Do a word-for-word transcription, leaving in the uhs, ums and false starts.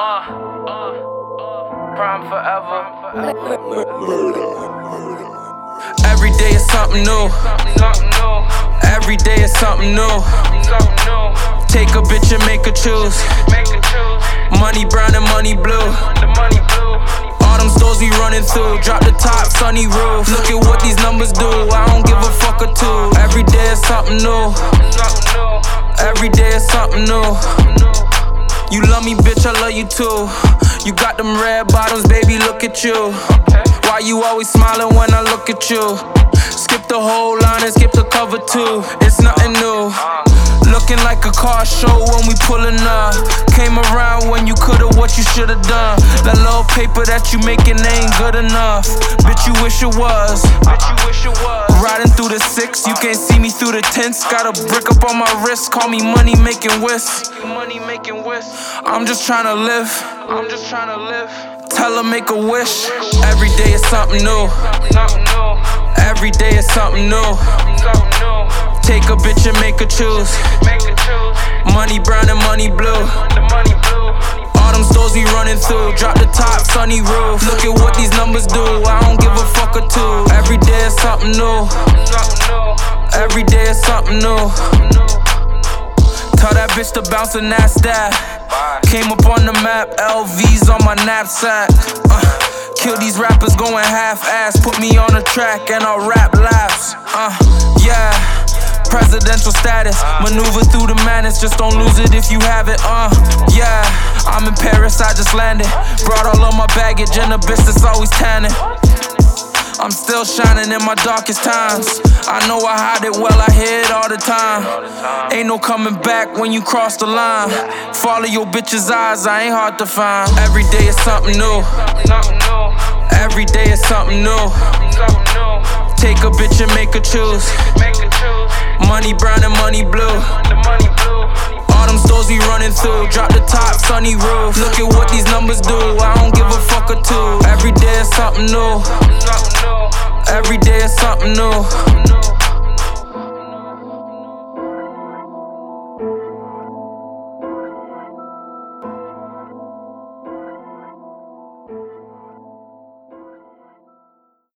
Uh, uh, uh, Prime forever. Every day is something new. Every day is something new. Take a bitch and make her choose. Money brown and money blue. All them stores we running through. Drop the top, sunny roof. Look at what these numbers do. I don't give a fuck or two. Every day is something new. Every day is something new. You love me, bitch, I love you too. You got them red bottoms, baby, look at you. Why you always smiling when I look at you? Skip the whole line and skip the cover too. It's nothing new. Looking like a car show when we pulling up. Came around when you could've what you should've done. That little paper that you making ain't good enough. Bitch, you wish it was. Bitch, you wish it was. Riding through the six, you can't see me through the tents. Got a brick up on my wrist, call me money making whisk. Money making whisk. I'm just trying to live. I'm just trying to live. Tell her make a wish. Every day is something new. Every day is something new. Take a bitch and make her choose. Money brown and money blue. All them stores we running through. Drop the top, sunny roof. Look at what these numbers do. I don't give a fuck or two. Every day is something new. Every day is something new. Tell that bitch to bounce and that's that. Came up on the map, L V's on my knapsack. uh, Kill these rappers going half-ass. Put me on the track and I'll rap laughs. uh, Yeah, presidential status. Maneuver through the madness, just don't lose it if you have it. uh, Yeah, I'm in Paris, I just landed. Brought all of my baggage and the bitch that's always tanning. I'm still shining in my darkest times. I know I hide it well, I hear it all the time. Ain't no coming back when you cross the line. Follow your bitch's eyes, I ain't hard to find. Every day is something new. Every day is something new. Take a bitch and make her choose. Money brown and money blue. All them stores we running through. Drop the top, sunny roof. Look at what these numbers do. I don't give a fuck or two. Every day is something new. Every day is something new.